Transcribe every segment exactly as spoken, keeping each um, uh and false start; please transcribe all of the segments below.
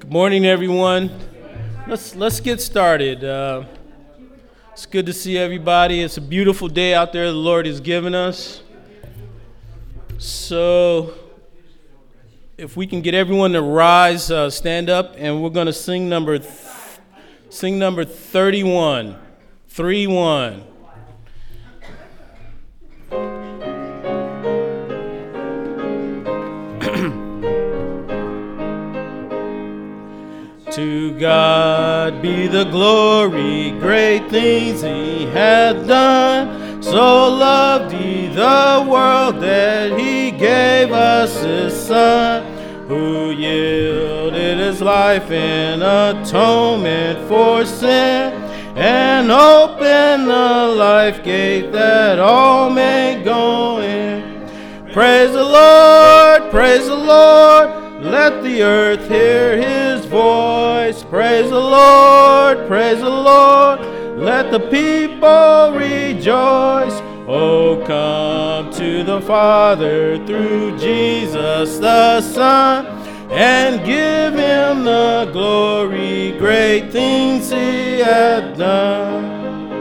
Good morning, everyone. Let's let's get started. Uh, it's good to see everybody. It's a beautiful day out there the Lord has given us. So, if we can get everyone to rise, uh, stand up, and we're going to sing number th- sing number thirty-one, three one. To God be the glory, great things he hath done. So loved he the world that he gave us his Son, who yielded his life in atonement for sin, and opened the life gate that all may go in. Praise the Lord, praise the Lord. Let the earth hear his voice. Praise the Lord, praise the Lord. Let the people rejoice. Oh, come to the Father through Jesus the Son, and give him the glory, great things he hath done.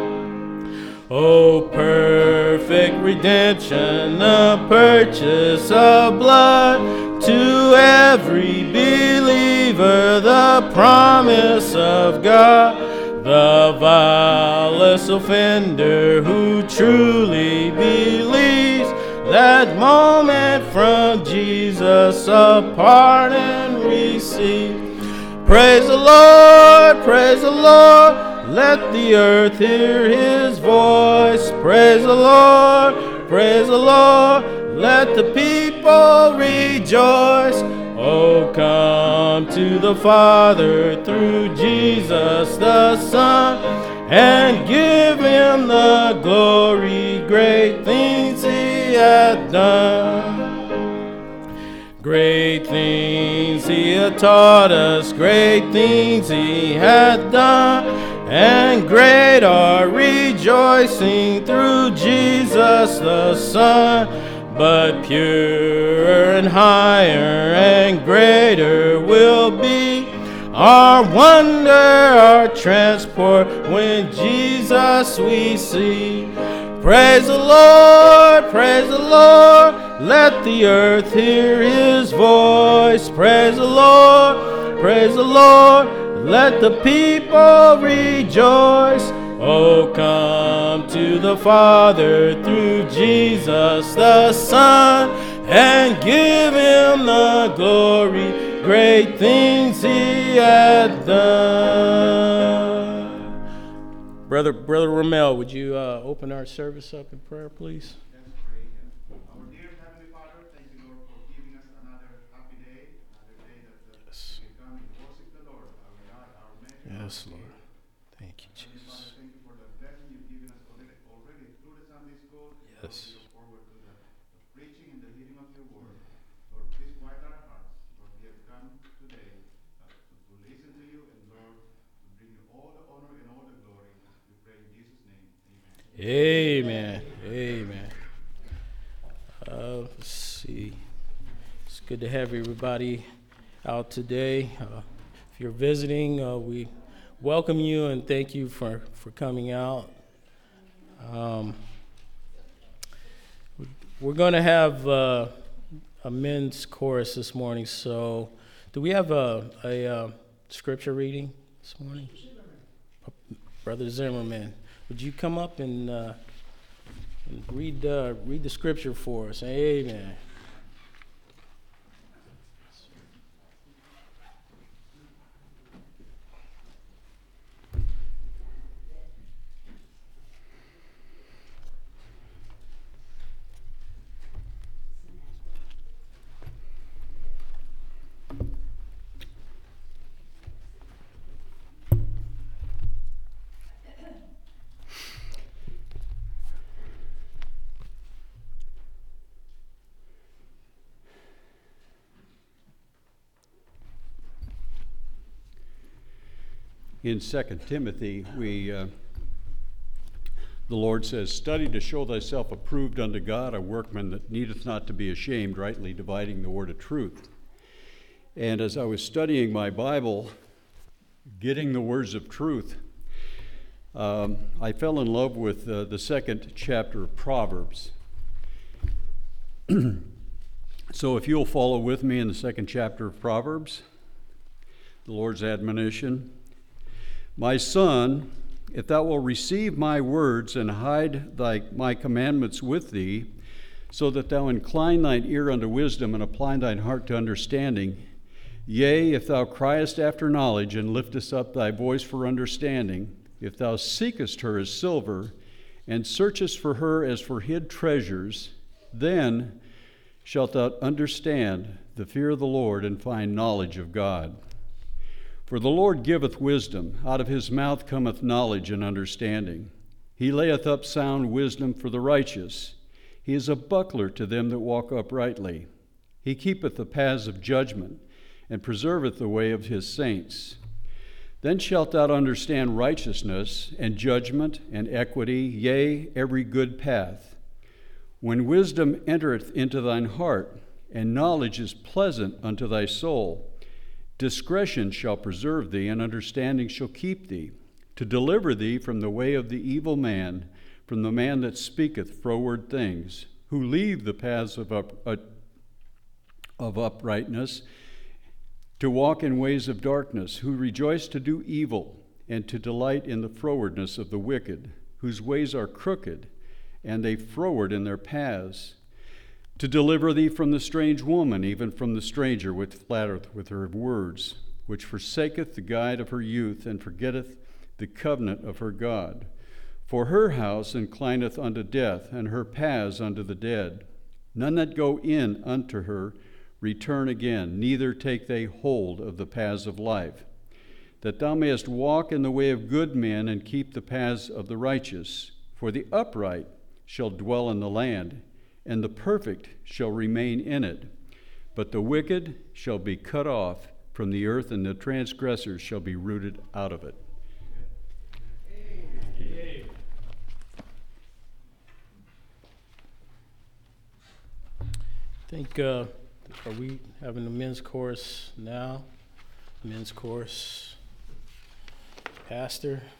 Oh, perfect redemption, the purchase of blood, to every believer the promise of God. The vilest offender who truly believes, that moment from Jesus a pardon receives. Praise the Lord, praise the Lord. Let the earth hear his voice. Praise the Lord, praise the Lord. Let the people rejoice. Oh, come to the Father through Jesus the Son, and give him the glory, great things he hath done. Great things he hath taught us, great things he hath done, and great our rejoicing through Jesus the Son. But purer and higher and greater will be our wonder, our transport, when Jesus we see. Praise the Lord, praise the Lord. Let the earth hear his voice. Praise the Lord, praise the Lord. Let the people rejoice. Oh, come to the Father through Jesus the Son, and give him the glory, great things he hath done. Brother, Brother Ramel, would you uh, open our service up in prayer, please? Our dear Heavenly Father, thank you, Lord, for giving us another happy day, another day that uh, Yes. we come and worship the Lord, our God, our Maker. Yes, our Lord. King. Thank you, Heavenly Father, Jesus. thank you for the blessing you've given us already, already through the Sunday school. Lord, Yes. we look forward to the, the preaching and the hearing of your word. Lord, please quiet our hearts. Lord, we have come today uh, to, to listen to you, and Lord, to bring you all the honor and all the glory. We pray in Jesus' name. Amen. Amen. Amen. Uh, let's see. It's good to have everybody out today. Uh, if you're visiting, uh, we welcome you and thank you for, for coming out. Um, we're going to have uh, a men's chorus this morning. So, do we have a, a uh, scripture reading this morning? Brother Zimmerman, would you come up and, uh, and read uh, read the scripture for us? Amen. In Second Timothy, we uh, the Lord says, "Study to show thyself approved unto God, a workman that needeth not to be ashamed, rightly dividing the word of truth." And as I was studying my Bible, getting the words of truth, um, I fell in love with uh, the second chapter of Proverbs. So if you'll follow with me in the second chapter of Proverbs, the Lord's admonition. My son, if thou wilt receive my words and hide thy my commandments with thee, so that thou incline thine ear unto wisdom and apply thine heart to understanding, yea, if thou criest after knowledge and liftest up thy voice for understanding, if thou seekest her as silver and searchest for her as for hid treasures, then shalt thou understand the fear of the Lord and find knowledge of God. For the Lord giveth wisdom, out of his mouth cometh knowledge and understanding. He layeth up sound wisdom for the righteous. He is a buckler to them that walk uprightly. He keepeth the paths of judgment, and preserveth the way of his saints. Then shalt thou understand righteousness, and judgment, and equity, yea, every good path. When wisdom entereth into thine heart, and knowledge is pleasant unto thy soul, discretion shall preserve thee, and understanding shall keep thee, to deliver thee from the way of the evil man, from the man that speaketh froward things, who leave the paths of, up, uh, of uprightness, to walk in ways of darkness, who rejoice to do evil, and to delight in the frowardness of the wicked, whose ways are crooked, and they froward in their paths, to deliver thee from the strange woman, even from the stranger which flattereth with her words, which forsaketh the guide of her youth, and forgetteth the covenant of her God. For her house inclineth unto death, and her paths unto the dead. None that go in unto her return again, neither take they hold of the paths of life. That thou mayest walk in the way of good men, and keep the paths of the righteous. For the upright shall dwell in the land, and the perfect shall remain in it. But the wicked shall be cut off from the earth, and the transgressors shall be rooted out of it. I think, uh, are we having the men's chorus now? Men's chorus. Pastor.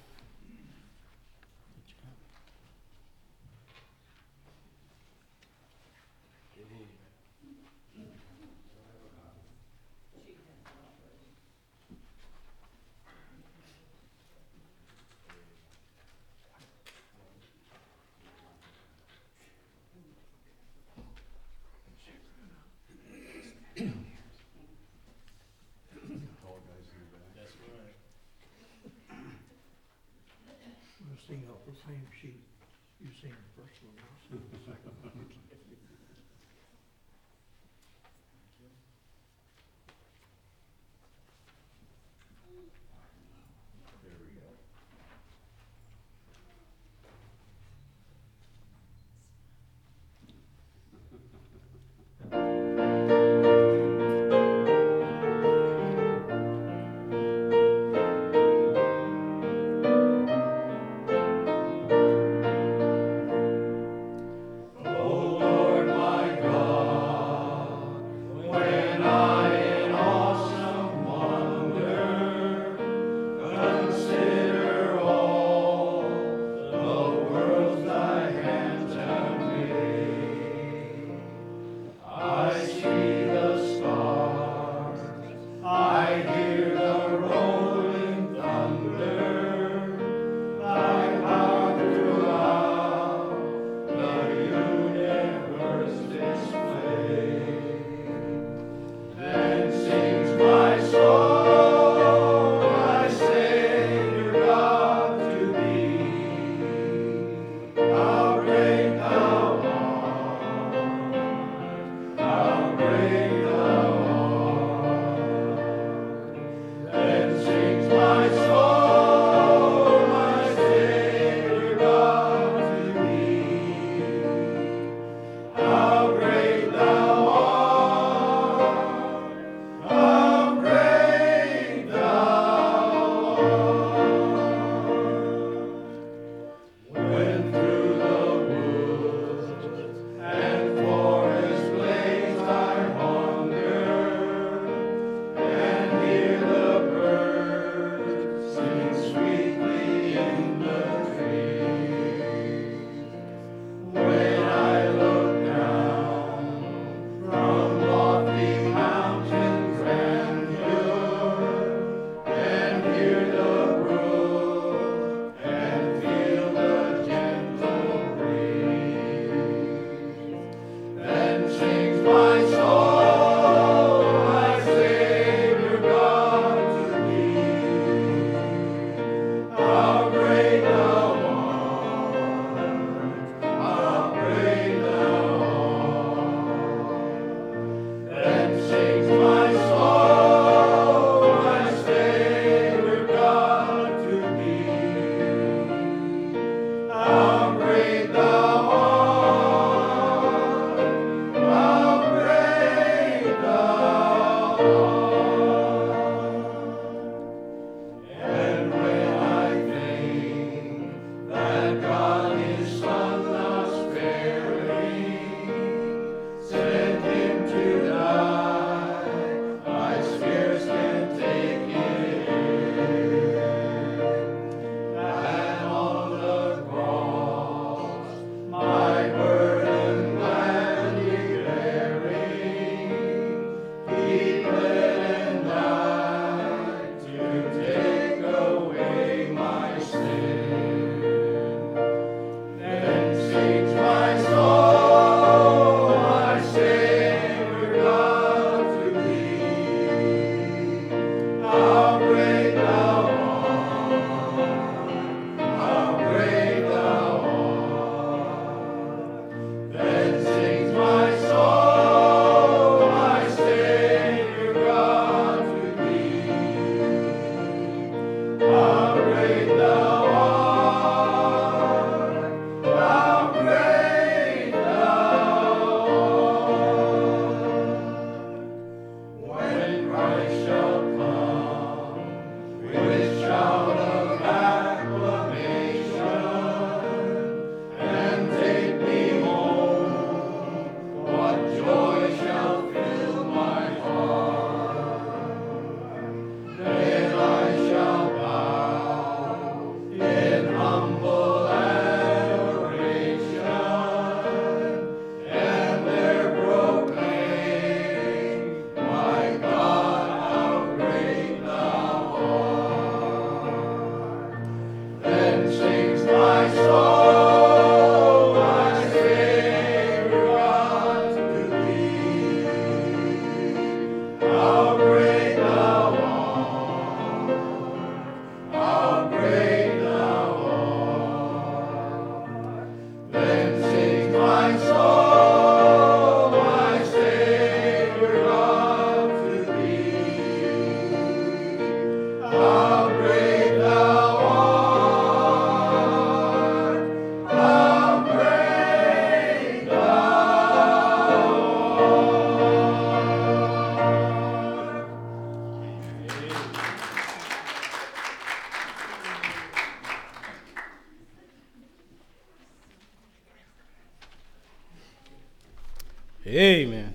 Amen.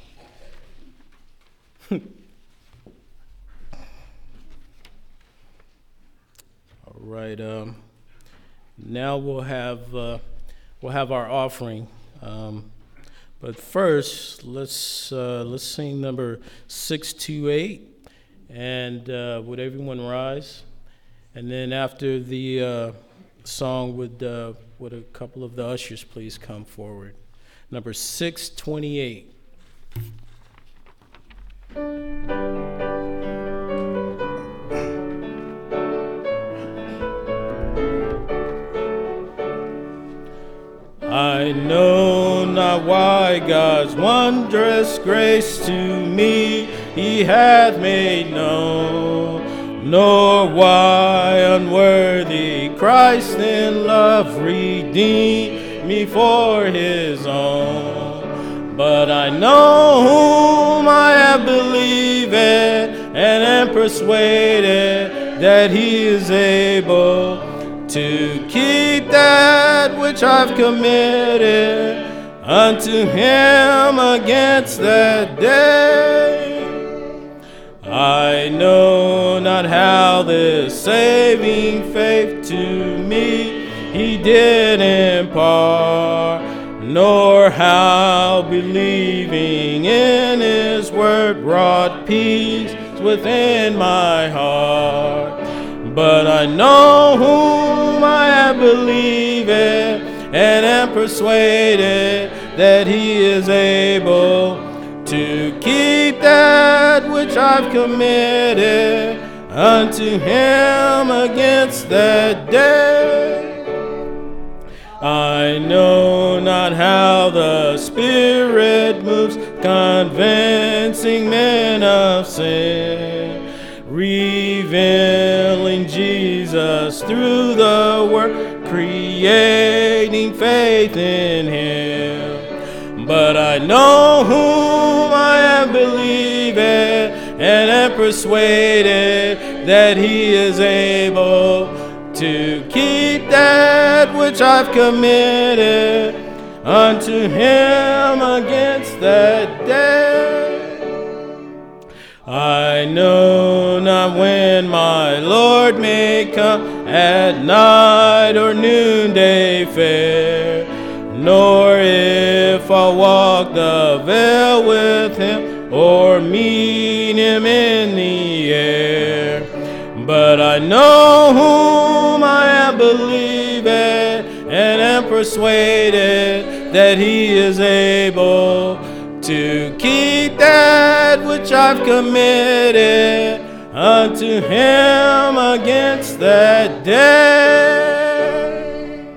All right. Um, now we'll have uh, we'll have our offering. Um, but first, let's uh, let's sing number six two eight, and uh, would everyone rise? And then after the uh, song, would uh, would a couple of the ushers please come forward? Number six twenty-eight. I know not why God's wondrous grace to me he hath made known, nor why unworthy Christ in love redeemed me for his own. But I know whom I have believed and am persuaded that he is able to keep that which I've committed unto him against that day. I know not how this saving faith to me he did impart, nor how believing in his word brought peace within my heart. But I know whom I have believed and am persuaded that he is able to keep that which I've committed unto him against that day. I know not how the Spirit moves, convincing men of sin, revealing Jesus through the Word, creating faith in him. But I know whom I have believed and am persuaded that he is able to keep that which I've committed unto him against that day. I know not when my Lord may come, at night or noonday fair, nor if I'll walk the veil with him or meet him in the air. But I know whom I have believed and am persuaded that he is able to keep that which I've committed unto him against that day.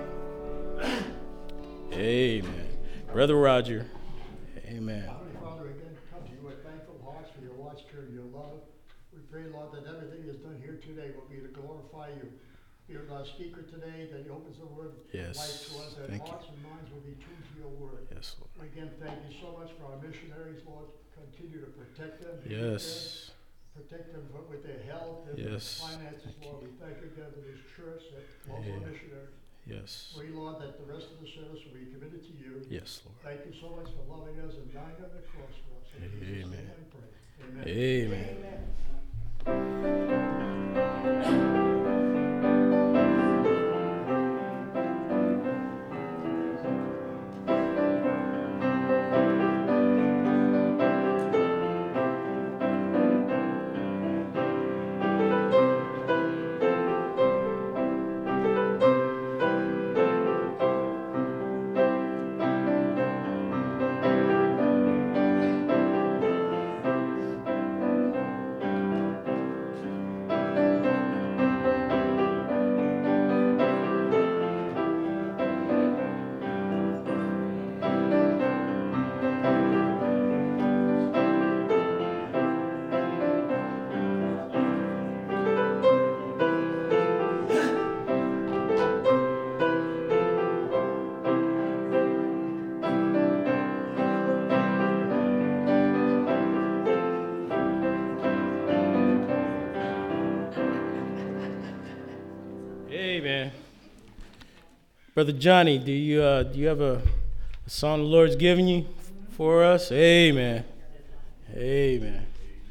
Amen. Brother Roger. Amen. Heavenly Father, again, come to you with thankful hearts for your watch care and your love. We pray, Lord, that everything that's done here today will be to glorify you. Be with our speaker today, that he opens the word of Yes. life to us, that Thank hearts and minds will be tuned to your word. Yes, Lord. Again, thank you so much for our missionaries, Lord. Continue to protect them. keep them, Yes. Protect them with their health and Yes. finances, Thank Lord. We thank you again for this church that loves Yeah. our missionaries. Yes. Pray, Lord, that the rest of the service will be committed to you. Yes, Lord. Thank you so much for loving us and dying on the cross for us. In Jesus' Amen. name I pray. Amen. Amen. Amen. Brother Johnny, do you uh, do you have a, a song the Lord's given you for us. Amen. Amen.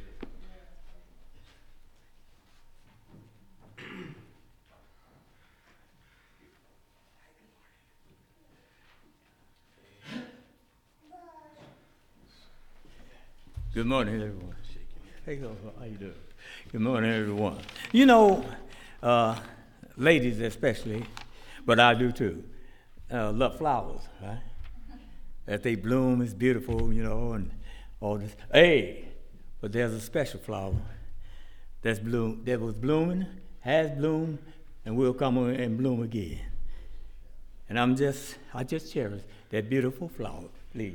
Good morning, everyone. Hey, how you doing? Good morning, everyone. You know, uh, ladies especially, but I do too, uh, love flowers, right? That they bloom is beautiful, you know, and all this. Hey, but there's a special flower that's bloom that was blooming, has bloomed, and will come on and bloom again. And I'm just, I just cherish that beautiful flower, please.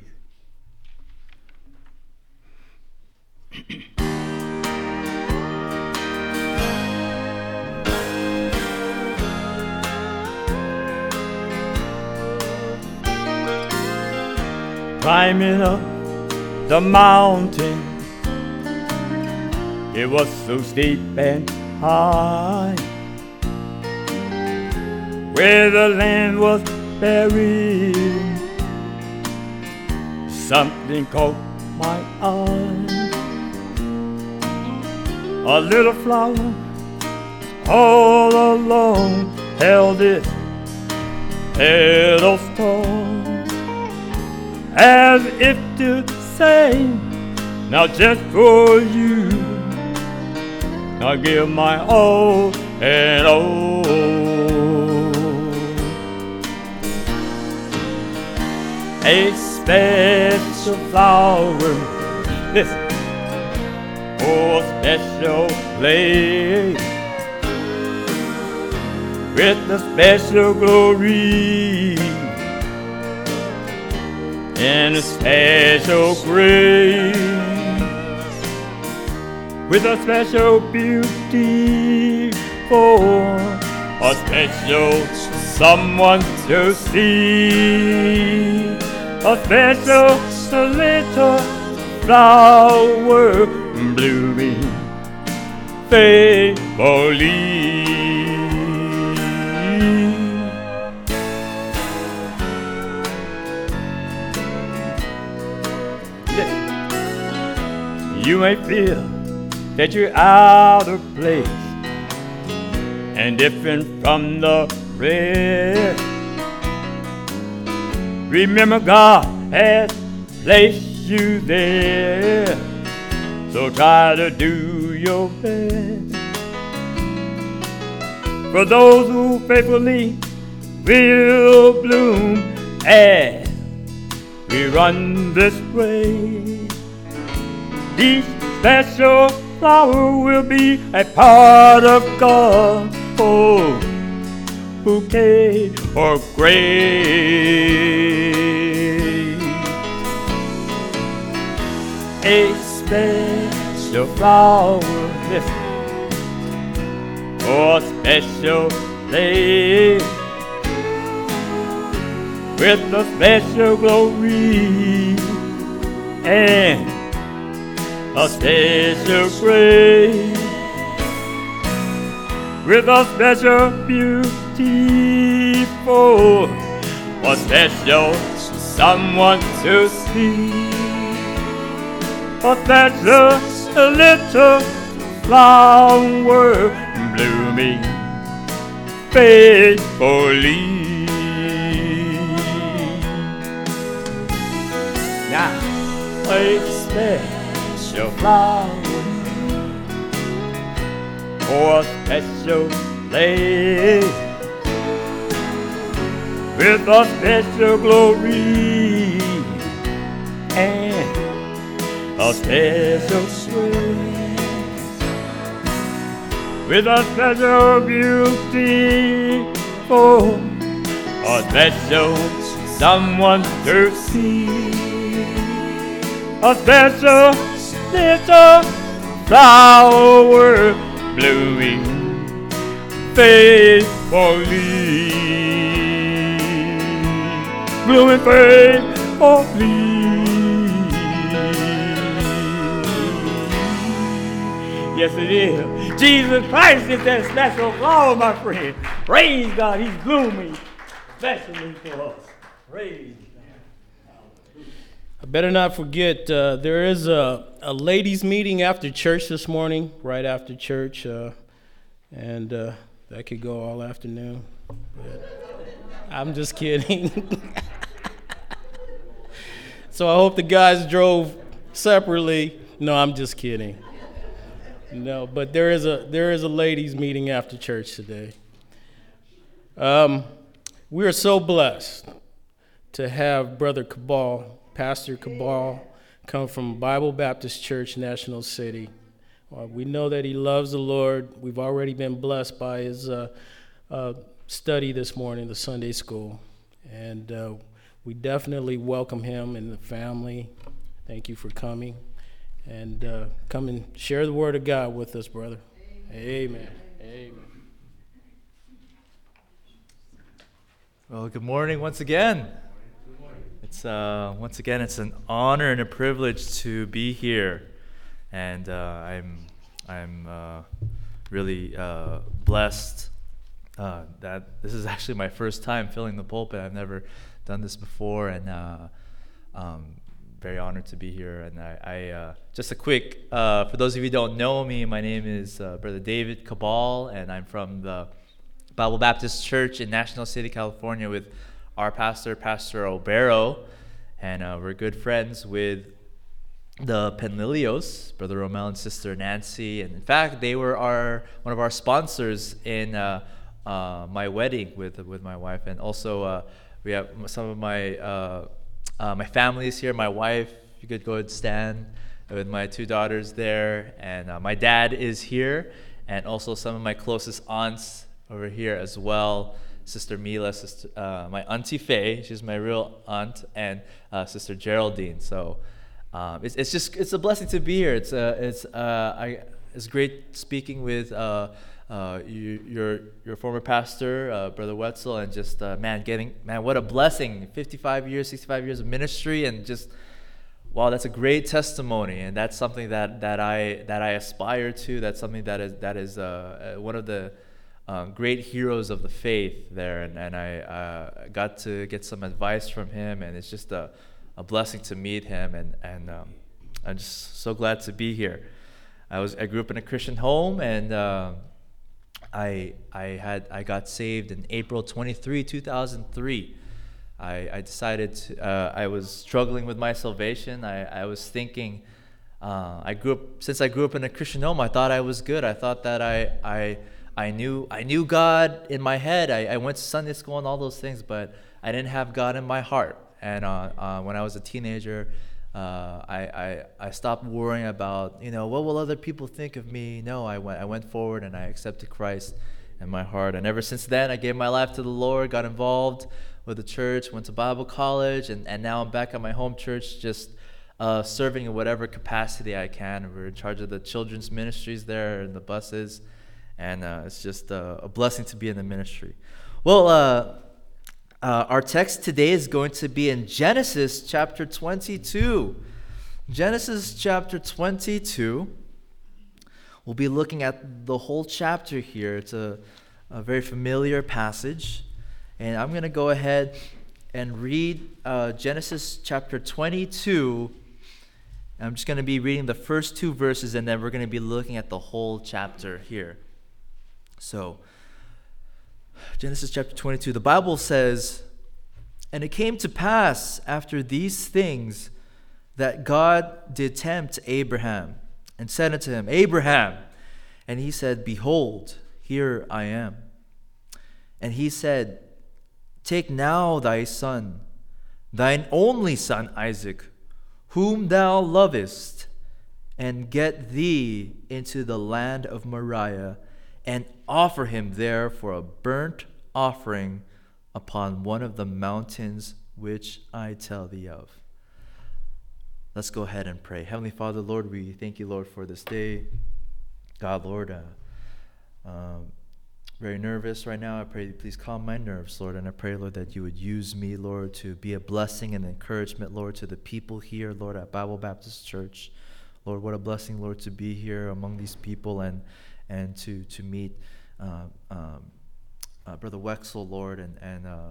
Climbing up the mountain, it was so steep and high, where the land was buried. Something caught my eye. A little flower all alone held its pedestal, as if to say, now just for you, I give my all and all. A special flower, listen, for a special place, with a special glory and a special grace, with a special beauty for a special someone to see, a special little flower blooming faithfully. You may feel that you're out of place and different from the rest. Remember, God has placed you there, so try to do your best. For those who faithfully will bloom as we run this race, each special flower will be a part of God's whole bouquet of grace. A special flower, listen, for a special place, with a special glory and a special grace, with a special beauty for a special someone to see, a special little flower blooming faithfully. Now, a special flower for a special place, with a special glory and a special grace, with a special beauty for a special someone to see, a special little flower blooming faithfully, blooming faithfully. Yes, it is. Jesus Christ is that special flower, my friend. Praise God, He's blooming especially for us. Praise God. better not forget, uh, there is a, a ladies' meeting after church this morning, right after church, uh, and uh, that could go all afternoon. But I'm just kidding. So I hope the guys drove separately. No, I'm just kidding. No, but there is a there is a ladies' meeting after church today. Um, we are so blessed to have Brother Cabal, Pastor Cabal, come from Bible Baptist Church, National City. Uh, we know that he loves the Lord. We've already been blessed by his uh, uh, study this morning, the Sunday school. And uh, we definitely welcome him and the family. Thank you for coming. And uh, come and share the word of God with us, brother. Amen. Amen. Well, good morning once again. It's uh, once again, it's an honor and a privilege to be here, and uh, I'm I'm uh, really uh, blessed uh, that this is actually my first time filling the pulpit. I've never done this before, and uh, um, very honored to be here. And I, I uh, just a quick uh, for those of you who don't know me, my name is uh, Brother David Cabal, and I'm from the Bible Baptist Church in National City, California, with our pastor, Pastor Obero, and uh, we're good friends with the Penlilios, Brother Romel and Sister Nancy, and in fact, they were our one of our sponsors in uh, uh, my wedding with with my wife, and also uh, we have some of my uh, uh, my family is here. My wife, you could go and stand with my two daughters there, and uh, my dad is here, and also some of my closest aunts over here as well. Sister Mila, sister, uh, my auntie Faye, she's my real aunt, and uh, Sister Geraldine. So um, it's it's just it's a blessing to be here. It's uh, it's uh, I it's great speaking with uh, uh, you, your your former pastor, uh, Brother Wetzel, and just uh, man, getting man, what a blessing! fifty-five years, sixty-five years of ministry, and just wow, that's a great testimony, and that's something that that I that I aspire to. That's something that is that is uh, one of the Uh, great heroes of the faith there, and, and I uh, got to get some advice from him, and it's just a, a blessing to meet him, and, and um, I'm just so glad to be here. I was I grew up in a Christian home, and uh, I I had I got saved in April twenty-third, two thousand three. I, I decided to, uh, I was struggling with my salvation. I, I was thinking uh, I grew up since I grew up in a Christian home. I thought I was good. I thought that I I I knew I knew God in my head. I, I went to Sunday school and all those things, but I didn't have God in my heart. And uh, uh, when I was a teenager, uh, I, I I stopped worrying about, you know, what will other people think of me? No, I went I went forward and I accepted Christ in my heart. And ever since then, I gave my life to the Lord, got involved with the church, went to Bible college, and, and now I'm back at my home church, just uh, serving in whatever capacity I can. We're in charge of the children's ministries there and the buses. And uh, it's just uh, a blessing to be in the ministry. Well, uh, uh, our text today is going to be in Genesis chapter twenty-two. Genesis chapter twenty-two. We'll be looking at the whole chapter here. It's a, a very familiar passage. And I'm going to go ahead and read uh, Genesis chapter twenty-two. I'm just going to be reading the first two verses, and then we're going to be looking at the whole chapter here. So, Genesis chapter twenty-two, the Bible says, "And it came to pass after these things that God did tempt Abraham, and said unto him, Abraham. And he said, Behold, here I am. And he said, Take now thy son, thine only son Isaac, whom thou lovest, and get thee into the land of Moriah, and offer him there for a burnt offering upon one of the mountains which I tell thee of." Let's go ahead and pray. Heavenly Father, Lord, we thank you, Lord, for this day. God, Lord, uh, um, very nervous right now. I pray you please calm my nerves, Lord, and I pray, Lord, that you would use me, Lord, to be a blessing and encouragement, Lord, to the people here, Lord, at Bible Baptist Church. Lord, what a blessing, Lord, to be here among these people and and to to meet uh, um, uh, Brother Wexel, Lord, and and uh,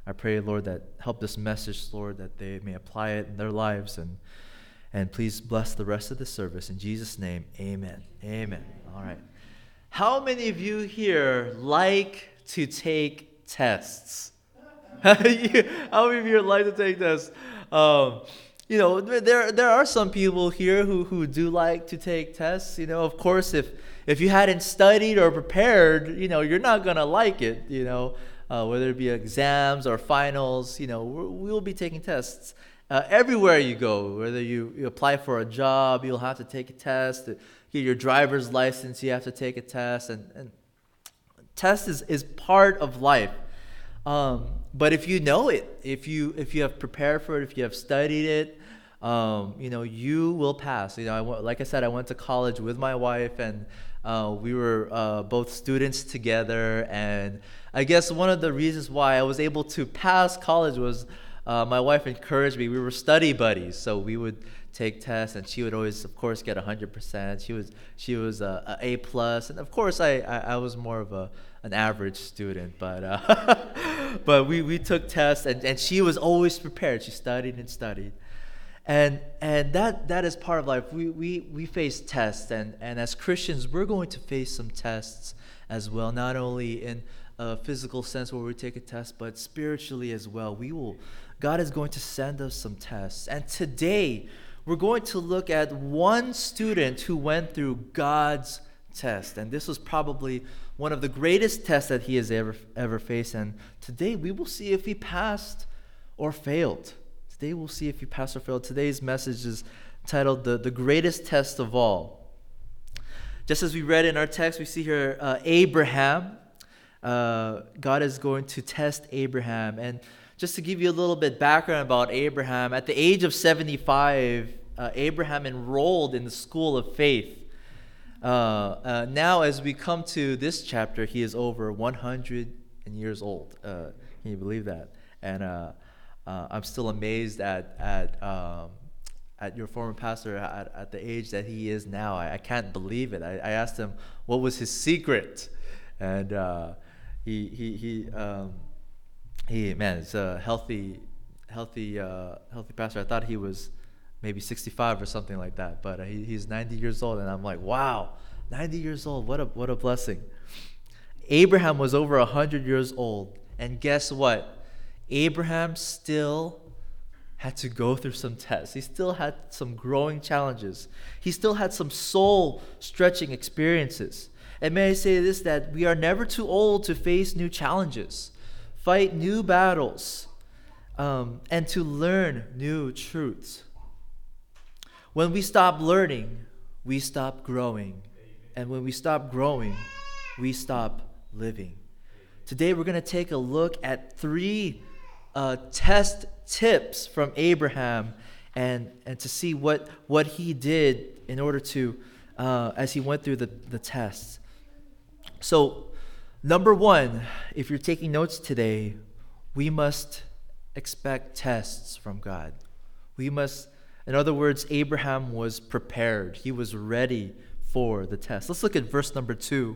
I pray, Lord, that help this message, Lord, that they may apply it in their lives. And, and please bless the rest of the service. In Jesus' name, amen. Amen. All right. How many of you here like to take tests? How many of you like to take tests? Um, you know, there there are some people here who, who do like to take tests. You know, of course, if if you hadn't studied or prepared, you know, you're not gonna like it. You know, uh, whether it be exams or finals, you know, we're, we'll be taking tests uh, everywhere you go. Whether you, you apply for a job, you'll have to take a test. To get your driver's license, you have to take a test, and and test is is part of life. Um, but if you know it, if you if you have prepared for it, if you have studied it, um, you know, you will pass. You know, I went, like I said, I went to college with my wife, and uh, we were uh, both students together. And I guess one of the reasons why I was able to pass college was uh, my wife encouraged me. We were study buddies, so we would take tests, and she would always, of course, get one hundred percent. She was she was a, a A plus, and of course, I, I I was more of a an average student, but uh, but we, we took tests, and, and she was always prepared. She studied and studied, and and that that is part of life. We we we face tests, and and as Christians, we're going to face some tests as well. Not only in a physical sense where we take a test, but spiritually as well. We will. God is going to send us some tests, and today we're going to look at one student who went through God's test, and this was probably one of the greatest tests that he has ever ever faced. And today we will see if he passed or failed. Today we'll see if he passed or failed. Today's message is titled the, the greatest test of all. Just as we read in our text, we see here uh, Abraham. Uh, God is going to test Abraham. And just to give you a little bit background about Abraham, at the age of seventy-five, uh, Abraham enrolled in the school of faith. Uh, uh, now, as we come to this chapter, he is over one hundred years old. Uh, can you believe that? And uh, uh, I'm still amazed at at um, at your former pastor at, at the age that he is now. I, I can't believe it. I, I asked him what was his secret, and uh, he he he um, he man, it's a healthy healthy uh, healthy pastor. I thought he was maybe sixty-five or something like that, but uh, he, he's ninety years old, and I'm like, wow, ninety years old, what a what a blessing. Abraham was over one hundred years old, and guess what? Abraham still had to go through some tests. He still had some growing challenges. He still had some soul-stretching experiences. And may I say this, that we are never too old to face new challenges, fight new battles, um, and to learn new truths. When we stop learning, we stop growing. And when we stop growing, we stop living. Today we're going to take a look at three uh, test tips from Abraham, and, and to see what, what he did in order to, uh, as he went through the, the tests. So, number one, if you're taking notes today, we must expect tests from God. We must In other words, Abraham was prepared. He was ready for the test. Let's look at verse number two.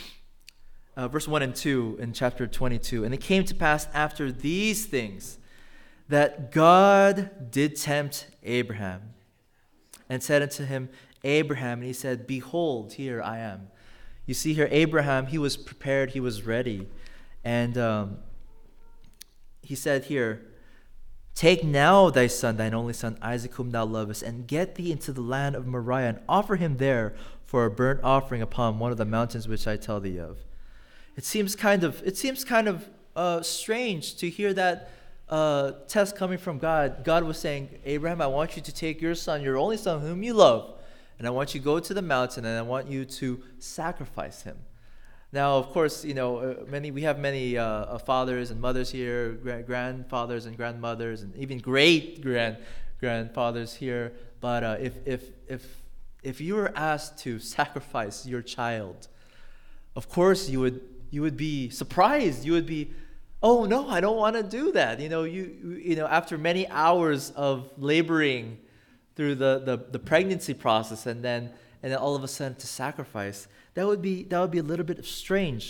Uh, verse one and two in chapter twenty-two. And it came to pass after these things that God did tempt Abraham and said unto him, Abraham, and he said, behold, here I am. You see here, Abraham, he was prepared, he was ready. And um, he said here, take now thy son, thine only son, Isaac, whom thou lovest, and get thee into the land of Moriah, and offer him there for a burnt offering upon one of the mountains which I tell thee of. It seems kind of it seems kind of uh, strange to hear that uh, test coming from God. God was saying, Abraham, I want you to take your son, your only son, whom you love, and I want you to go to the mountain, and I want you to sacrifice him. Now, of course, you know, uh, many we have many uh, fathers and mothers here, gra- grandfathers and grandmothers, and even great grand grandfathers here. But uh, if if if if you were asked to sacrifice your child, of course you would you would be surprised. You would be, oh no, I don't want to do that. You know, you you know, after many hours of laboring through the, the, the pregnancy process, and then and then all of a sudden to sacrifice. That would be that would be a little bit strange.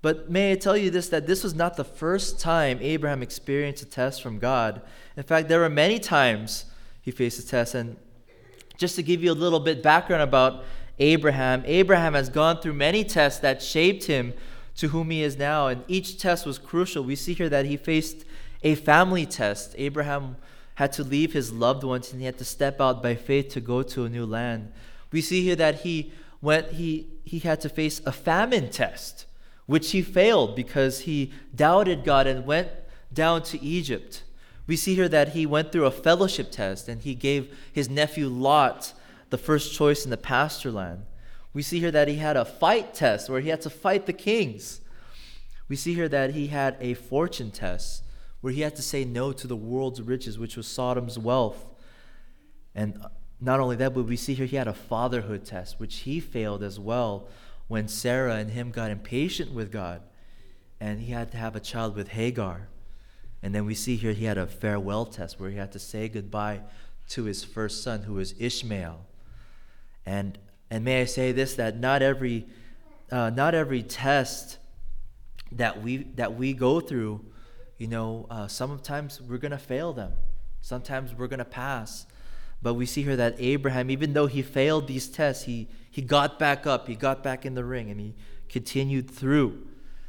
But may I tell you this, that this was not the first time Abraham experienced a test from God. In fact, there were many times he faced a test. And just to give you a little bit background about Abraham, Abraham has gone through many tests that shaped him to whom he is now. And each test was crucial. We see here that he faced a family test. Abraham had to leave his loved ones and he had to step out by faith to go to a new land. We see here that he went, he, he had to face a famine test, which he failed because he doubted God and went down to Egypt. We see here that he went through a fellowship test and he gave his nephew Lot the first choice in the pasture land. We see here that he had a fight test where he had to fight the kings. We see here that he had a fortune test where he had to say no to the world's riches, which was Sodom's wealth. And not only that, but we see here he had a fatherhood test, which he failed as well when Sarah and him got impatient with God, and he had to have a child with Hagar. And then we see here he had a farewell test where he had to say goodbye to his first son, who was Ishmael. And and may I say this, that not every uh, not every test that we that we go through, you know, uh, sometimes we're gonna fail them. Sometimes we're gonna pass. But we see here that Abraham, even though he failed these tests, he he got back up, he got back in the ring, and he continued through.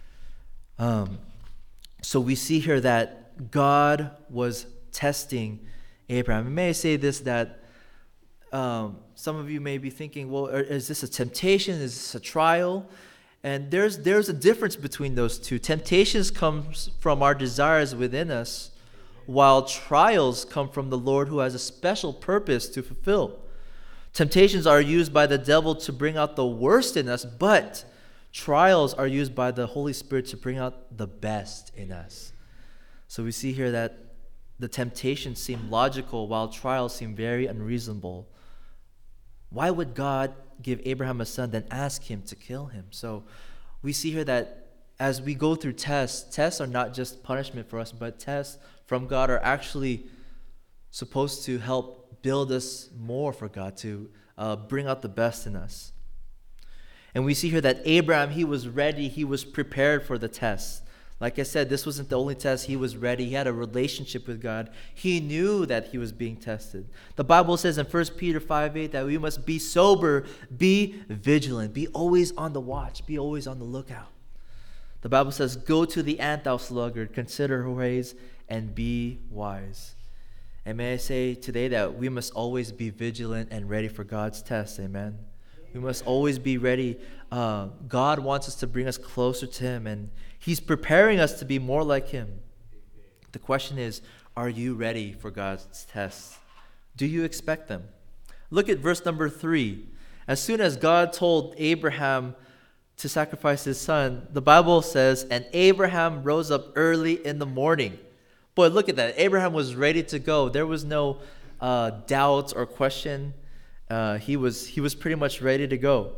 Um, so we see here that God was testing Abraham. And may I say this, that um, some of you may be thinking, well, is this a temptation? Is this a trial? And there's there's a difference between those two. Temptations comes from our desires within us, while trials come from the Lord, who has a special purpose to fulfill. Temptations are used by the devil to bring out the worst in us, but trials are used by the Holy Spirit to bring out the best in us. So we see here that the temptations seem logical, while trials seem very unreasonable. Why would God give Abraham a son, then ask him to kill him? So we see here that as we go through tests, tests are not just punishment for us, but tests from God are actually supposed to help build us more for God, to uh, bring out the best in us. And we see here that Abraham, he was ready, he was prepared for the test. Like I said, this wasn't the only test. He was ready. He had a relationship with God. He knew that he was being tested. The Bible says in First Peter five eight that we must be sober, be vigilant, be always on the watch, be always on the lookout. The Bible says, go to the ant, thou sluggard, consider her ways, and be wise. And may I say today that we must always be vigilant and ready for God's test. Amen. We must always be ready. Uh, God wants us to bring us closer to him, and he's preparing us to be more like him. The question is, are you ready for God's tests? Do you expect them? Look at verse number three. As soon as God told Abraham to sacrifice his son, the Bible says, and Abraham rose up early in the morning. Boy, look at that. Abraham was ready to go. There was no uh, doubt or question. Uh, he was he was pretty much ready to go.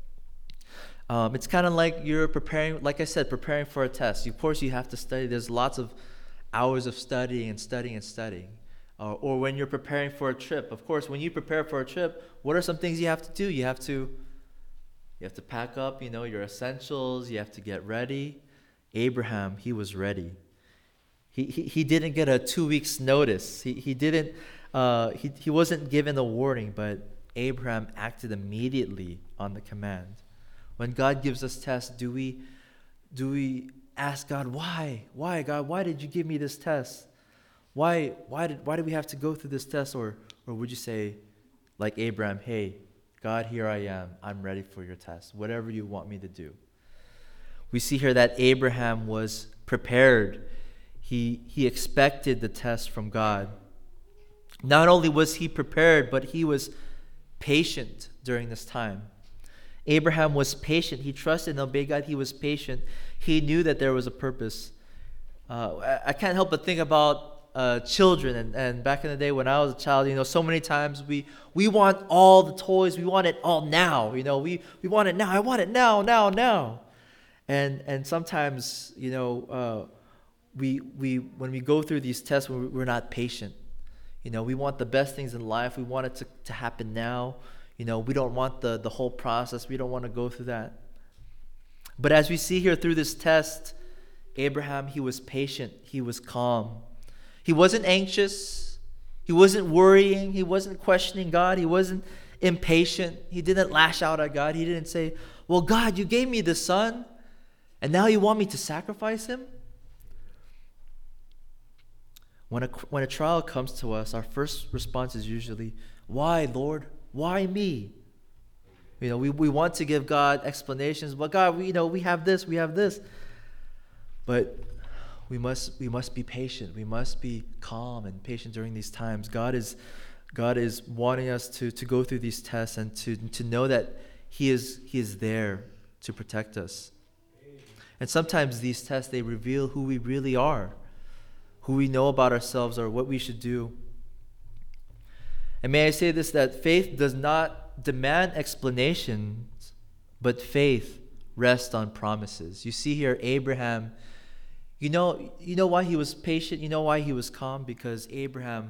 Um, it's kind of like you're preparing, like I said, preparing for a test. Of course, you have to study. There's lots of hours of studying and studying and studying. Uh, or when you're preparing for a trip. Of course, when you prepare for a trip, what are some things you have to do? You have to you have to pack up, you know, your essentials. You have to get ready. Abraham, he was ready. He he, he didn't get a two weeks notice. He he didn't. Uh, he he wasn't given a warning, but Abraham acted immediately on the command. When God gives us tests, do we do we ask God, why? Why, God? Why did you give me this test? Why why did why did we have to go through this test? Or or would you say, like Abraham, hey, God, here I am. I'm ready for your test. Whatever you want me to do. We see here that Abraham was prepared. He he expected the test from God. Not only was he prepared, but he was patient during this time. Abraham was patient. He trusted and obeyed God. He was patient. He knew that there was a purpose. Uh, I, I can't help but think about uh, children. And, and back in the day when I was a child, you know, so many times we we want all the toys. We want it all now. You know, we, we want it now. I want it now, now, now. And and sometimes, you know, uh, we we when we go through these tests, we're, we're not patient. You know, we want the best things in life. We want it to, to happen now. You know, we don't want the, the whole process. We don't want to go through that. But as we see here through this test, Abraham, he was patient. He was calm. He wasn't anxious. He wasn't worrying. He wasn't questioning God. He wasn't impatient. He didn't lash out at God. He didn't say, well, God, you gave me the son, and now you want me to sacrifice him? When a, when a trial comes to us, our first response is usually, why, Lord? Why me? You know, we, we want to give God explanations. But God, we, you know, we have this, we have this. But we must we must be patient. We must be calm and patient during these times. God is God is wanting us to, to go through these tests and to, to know that He is He is there to protect us. And sometimes these tests, they reveal who we really are, who we know about ourselves, or what we should do. And may I say this, that faith does not demand explanations, but faith rests on promises. You see here Abraham, you know, you know why he was patient? You know why he was calm? Because Abraham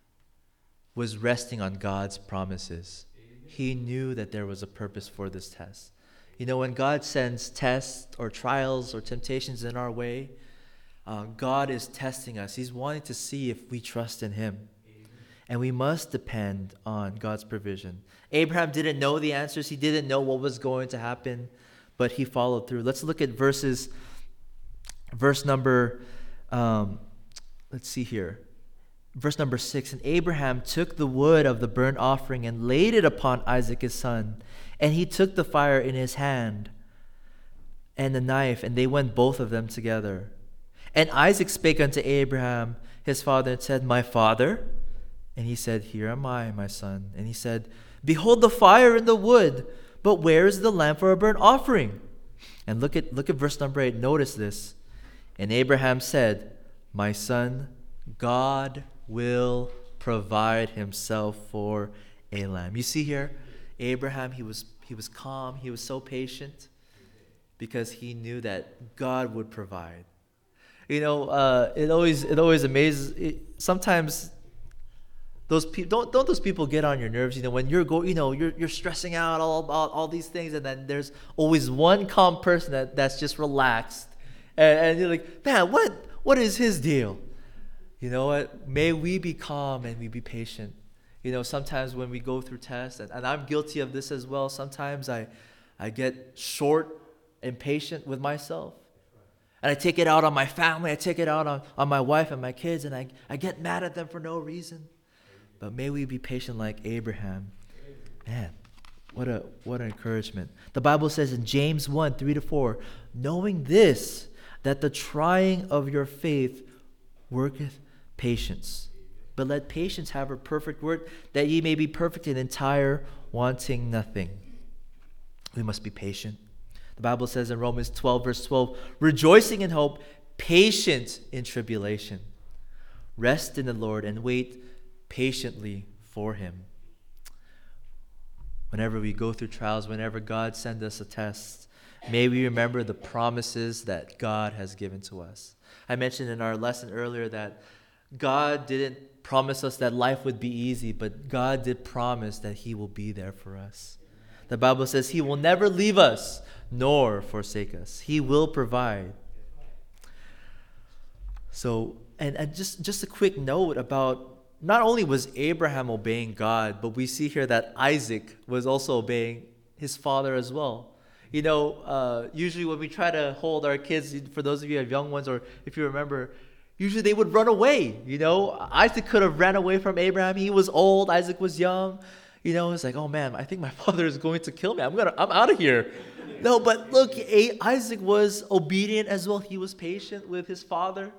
was resting on God's promises. He knew that there was a purpose for this test. You know, when God sends tests or trials or temptations in our way, uh, God is testing us. He's wanting to see if we trust in Him. And we must depend on God's provision. Abraham didn't know the answers. He didn't know what was going to happen, but he followed through. Let's look at verses, verse number, um, let's see here. Verse number six, and Abraham took the wood of the burnt offering and laid it upon Isaac his son. And he took the fire in his hand and the knife, and they went both of them together. And Isaac spake unto Abraham his father and said, My father? And he said, Here am I, my son. And he said, Behold the fire and the wood, but where is the lamb for a burnt offering? And look at look at verse number eight. Notice this. And Abraham said, My son, God will provide himself for a lamb. You see here, Abraham, he was he was calm, he was so patient because he knew that God would provide. You know, uh, it always it always amazes. It, sometimes those people don't don't those people get on your nerves. You know, when you're go, you know, you're you're stressing out all about all these things, and then there's always one calm person that, that's just relaxed, and, and you're like, man, what what is his deal? You know what? May we be calm and we be patient. You know, sometimes when we go through tests, and, and I'm guilty of this as well, sometimes I, I get short and patient with myself. And I take it out on my family, I take it out on, on my wife and my kids, and I, I get mad at them for no reason. But may we be patient like Abraham. Man, what a what an encouragement. The Bible says in James one, three to four, knowing this, that the trying of your faith worketh patience. But let patience have her perfect work, that ye may be perfect and entire, wanting nothing. We must be patient. The Bible says in Romans twelve, verse twelve, rejoicing in hope, patient in tribulation. Rest in the Lord and wait patiently for Him. Whenever we go through trials, whenever God sends us a test, may we remember the promises that God has given to us. I mentioned in our lesson earlier that God didn't promise us that life would be easy, but God did promise that He will be there for us. The Bible says He will never leave us nor forsake us. He will provide. So, and, and just, just a quick note about, not only was Abraham obeying God, but we see here that Isaac was also obeying his father as well. You know, uh, usually when we try to hold our kids, for those of you who have young ones, or if you remember, usually they would run away. You know, Isaac could have ran away from Abraham. He was old. Isaac was young. You know, it's like, oh man, I think my father is going to kill me. I'm gonna, I'm out of here. No, but look, Isaac was obedient as well. He was patient with his father.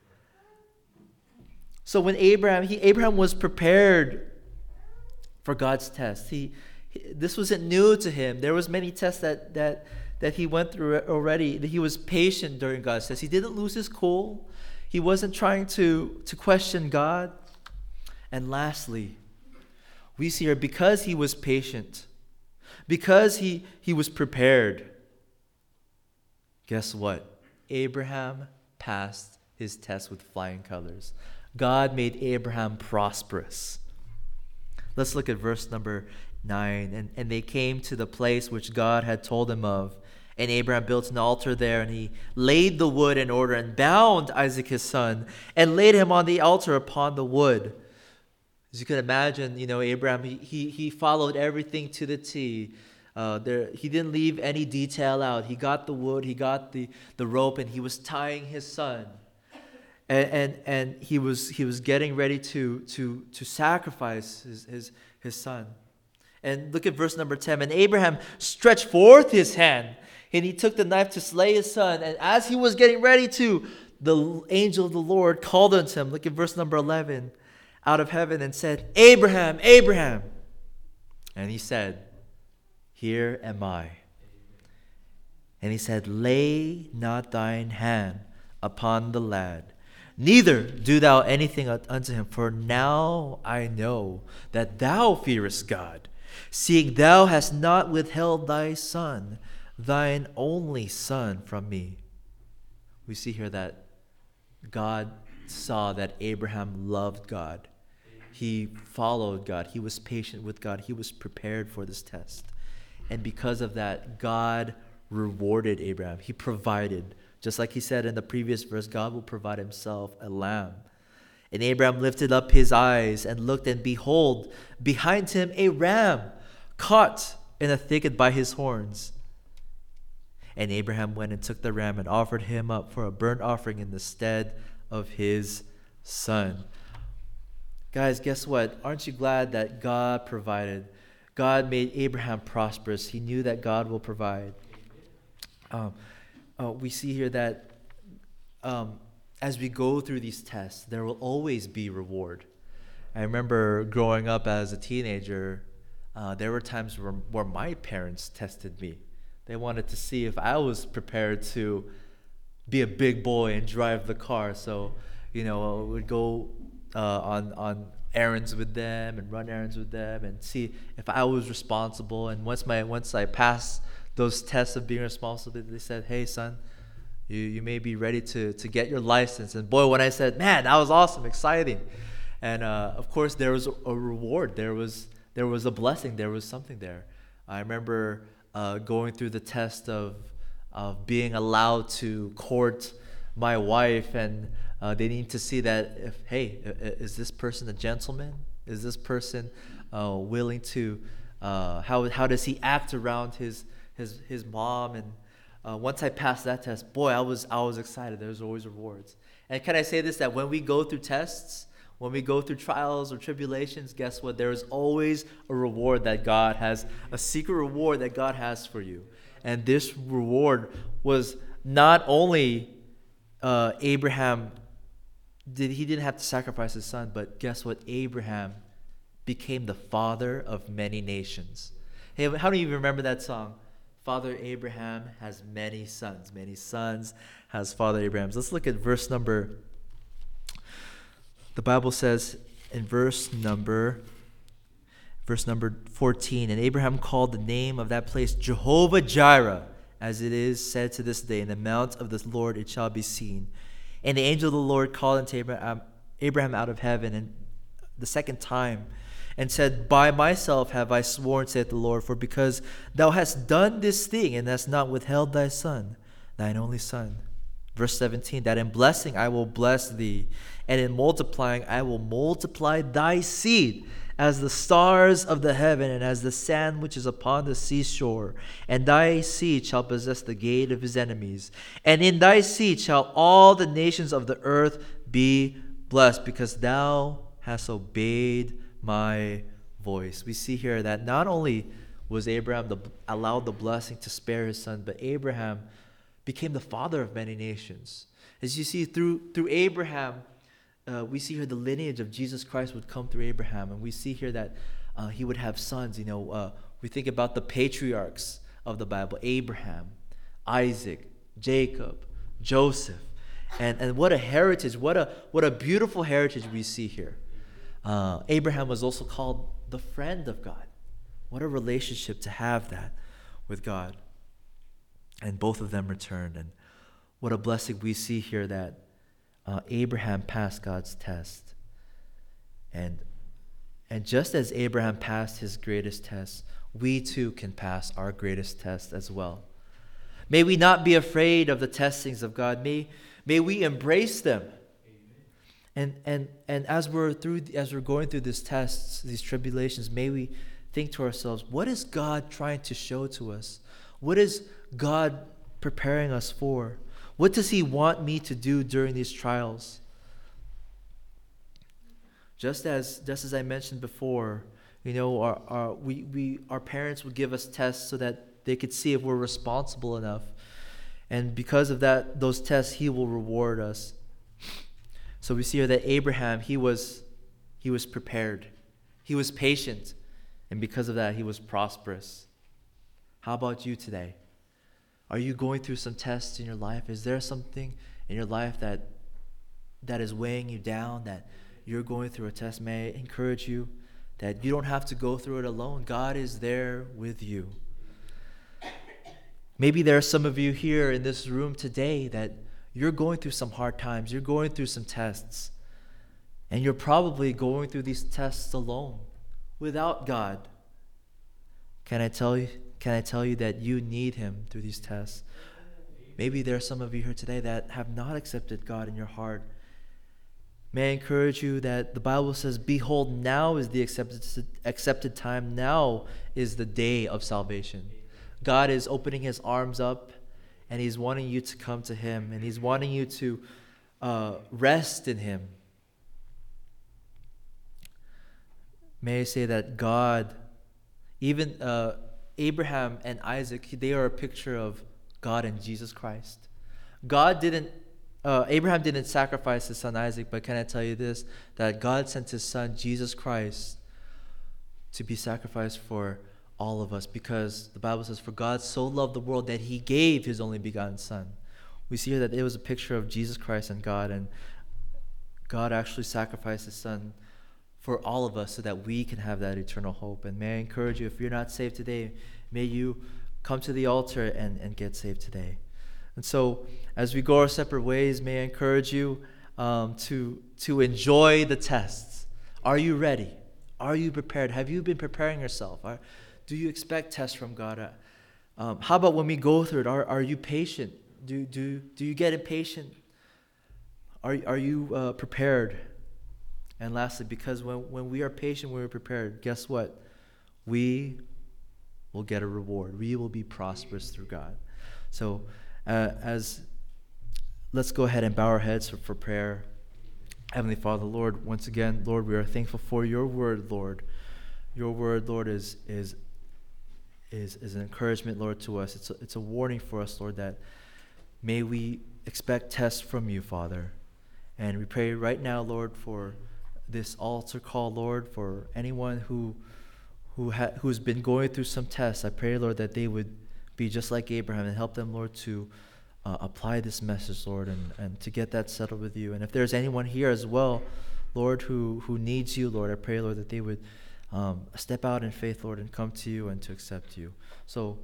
So when Abraham, he Abraham was prepared for God's test. He, he this wasn't new to him. There was many tests that that that he went through already. He was patient during God's test. He didn't lose his cool. He wasn't trying to, to question God. And lastly, we see here, because he was patient, because he, he was prepared, guess what? Abraham passed his test with flying colors. God made Abraham prosperous. Let's look at verse number nine. And, and they came to the place which God had told them of. And Abraham built an altar there, and he laid the wood in order and bound Isaac his son and laid him on the altar upon the wood. As you can imagine, you know, Abraham, he, he, he followed everything to the T. Uh, there, he didn't leave any detail out. He got the wood, he got the, the rope, and he was tying his son. And and, and he was he was getting ready to to to sacrifice his, his, his son. And look at verse number ten. And Abraham stretched forth his hand, and he took the knife to slay his son. And as he was getting ready to, the angel of the Lord called unto him, look at verse number eleven, out of heaven, and said, Abraham, Abraham. And he said, Here am I. And he said, Lay not thine hand upon the lad, neither do thou anything unto him, for now I know that thou fearest God, seeing thou hast not withheld thy son, thine only son, from me. We see here that God saw that Abraham loved God. He followed God. He was patient with God. He was prepared for this test. And because of that, God rewarded Abraham. He provided. Just like he said in the previous verse, God will provide himself a lamb. And Abraham lifted up his eyes and looked, and behold, behind him a ram caught in a thicket by his horns. And Abraham went and took the ram and offered him up for a burnt offering in the stead of his son. Guys, guess what? Aren't you glad that God provided? God made Abraham prosperous. He knew that God will provide. Um, uh, we see here that um, as we go through these tests, there will always be reward. I remember growing up as a teenager, uh, there were times where, where my parents tested me. They wanted to see if I was prepared to be a big boy and drive the car. So, you know, I would go uh, on on errands with them and run errands with them and see if I was responsible. And once my once I passed those tests of being responsible, they said, "Hey, son, you you may be ready to to get your license." And boy, when I said, "Man, that was awesome, exciting," and uh, of course there was a reward. There was there was a blessing. There was something there. I remember uh, going through the test of of being allowed to court my wife, and uh, they need to see that if hey, is this person a gentleman? Is this person uh, willing to uh, how how does he act around his his his mom? And uh, once I passed that test, boy, I was I was excited. There's always rewards. And can I say this, that when we go through tests, when we go through trials or tribulations, guess what? There is always a reward that God has, a secret reward that God has for you. And this reward was not only uh, Abraham, did he didn't have to sacrifice his son, but guess what? Abraham became the father of many nations. Hey, how do you remember that song? Father Abraham has many sons. Many sons has Father Abraham. Let's look at verse number, the Bible says in verse number, verse number fourteen, and Abraham called the name of that place Jehovah Jireh, as it is said to this day, in the mount of the Lord it shall be seen. And the angel of the Lord called unto Abraham, Abraham out of heaven, and the second time, and said, By myself have I sworn, saith the Lord, for because thou hast done this thing, and hast not withheld thy son, thine only son. Verse seventeen, that in blessing I will bless thee, and in multiplying I will multiply thy seed, as the stars of the heaven, and as the sand which is upon the seashore. And thy seed shall possess the gate of his enemies. And in thy seed shall all the nations of the earth be blessed, because thou hast obeyed my voice. We see here that not only was Abraham the, allowed the blessing to spare his son, but Abraham became the father of many nations. As you see, through through Abraham, uh, we see here the lineage of Jesus Christ would come through Abraham, and we see here that uh, he would have sons. You know, uh, we think about the patriarchs of the Bible: Abraham, Isaac, Jacob, Joseph, and and what a heritage! What a what a beautiful heritage we see here. Uh, Abraham was also called the friend of God. What a relationship to have that with God. And both of them returned. And what a blessing we see here that uh, Abraham passed God's test. And, and just as Abraham passed his greatest test, we too can pass our greatest test as well. May we not be afraid of the testings of God. May, may we embrace them. And, and, and as we're through, as we're going through these tests, these tribulations, may we think to ourselves, what is God trying to show to us? What is God preparing us for? What does He want me to do during these trials? Just as, just as I mentioned before, you know, our, our, we, we, our parents would give us tests so that they could see if we're responsible enough. And because of that, those tests, He will reward us. So we see here that Abraham, he was, he was prepared. He was patient. And because of that, he was prosperous. How about you today? Are you going through some tests in your life? Is there something in your life that that is weighing you down, that you're going through a test? May I encourage you that you don't have to go through it alone. God is there with you. Maybe there are some of you here in this room today that you're going through some hard times. You're going through some tests. And you're probably going through these tests alone, without God. Can I tell you, can I tell you that you need Him through these tests? Maybe there are some of you here today that have not accepted God in your heart. May I encourage you that the Bible says, behold, now is the accepted, accepted time. Now is the day of salvation. God is opening His arms up, and He's wanting you to come to Him, and He's wanting you to uh, rest in Him. May I say that God, even uh, Abraham and Isaac, they are a picture of God and Jesus Christ. God didn't, uh, Abraham didn't sacrifice his son Isaac, but can I tell you this, that God sent His Son, Jesus Christ, to be sacrificed for all of us, because the Bible says, for God so loved the world that He gave His only begotten Son. We see here that it was a picture of Jesus Christ and God, and God actually sacrificed His Son for all of us so that we can have that eternal hope. And may I encourage you, if you're not saved today, may you come to the altar and, and get saved today. And so as we go our separate ways, may I encourage you um, to, to enjoy the tests. Are you ready? Are you prepared? Have you been preparing yourself? Are, do you expect tests from God? Um, how about when we go through it? Are, are you patient? Do, do, do you get impatient? Are, are you uh, prepared? And lastly, because when, when we are patient, when we're prepared, guess what? We will get a reward. We will be prosperous through God. So uh, as let's go ahead and bow our heads for, for prayer. Heavenly Father, Lord, once again, Lord, we are thankful for your word, Lord. Your word, Lord, is is is, is an encouragement, Lord, to us. It's a, it's a warning for us, Lord, that may we expect tests from you, Father. And we pray right now, Lord, for this altar call, Lord, for anyone who who ha- who's been going through some tests. I pray, Lord, that they would be just like Abraham and help them, Lord, to uh, apply this message, Lord, and, and to get that settled with you. And if there's anyone here as well, Lord, who, who needs you, Lord, I pray, Lord, that they would um, step out in faith, Lord, and come to you and to accept you. So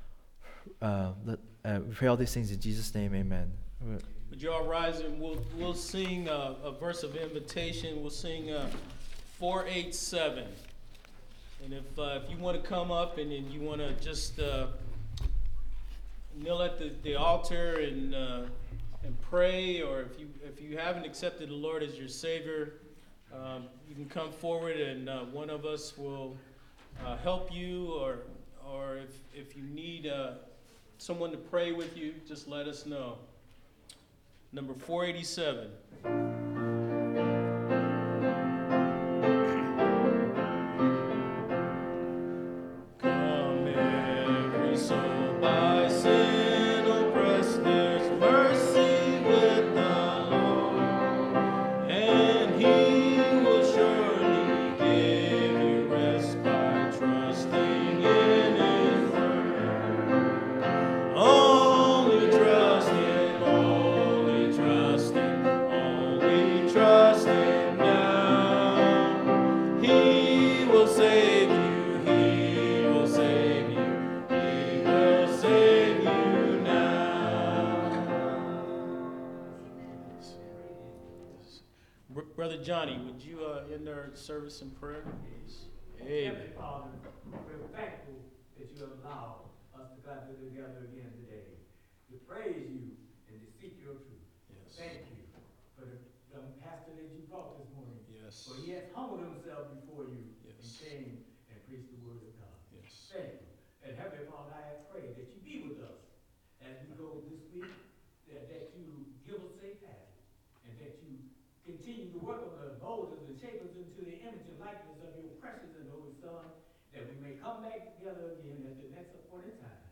uh, let, uh, we pray all these things in Jesus' name, amen. Would you all rise and we'll, we'll sing uh, a verse of invitation. We'll sing uh, four eight seven. And if uh, if you want to come up and, and you want to just uh, kneel at the, the altar and uh, and pray, or if you if you haven't accepted the Lord as your Savior, um, you can come forward and uh, one of us will uh, help you, or or if if you need uh, someone to pray with you, just let us know. Number four eighty-seven. Come every soul by sin oppressed, there's mercy with the Lord, and He will surely give you rest by trusting in His word. Only trust Him, only trust Him, only trust Him now. He will save you. Brother Johnny, would you uh, end our service in prayer, please? Amen. Father, we're thankful that you have allowed us to gather together again today. praise you and to seek your truth. Yes. Thank you for the um, pastor that you brought this morning. Yes. For he has humbled himself before you and Yes. came and preached the word of God. Yes. Thank you. And Heavenly Father, I have prayed that you be with us as we go this week, that, that you give us safe passage, and that you continue to work on the mold us and shape us into the image and likeness of your precious and holy Son, that we may come back together again at the next appointed time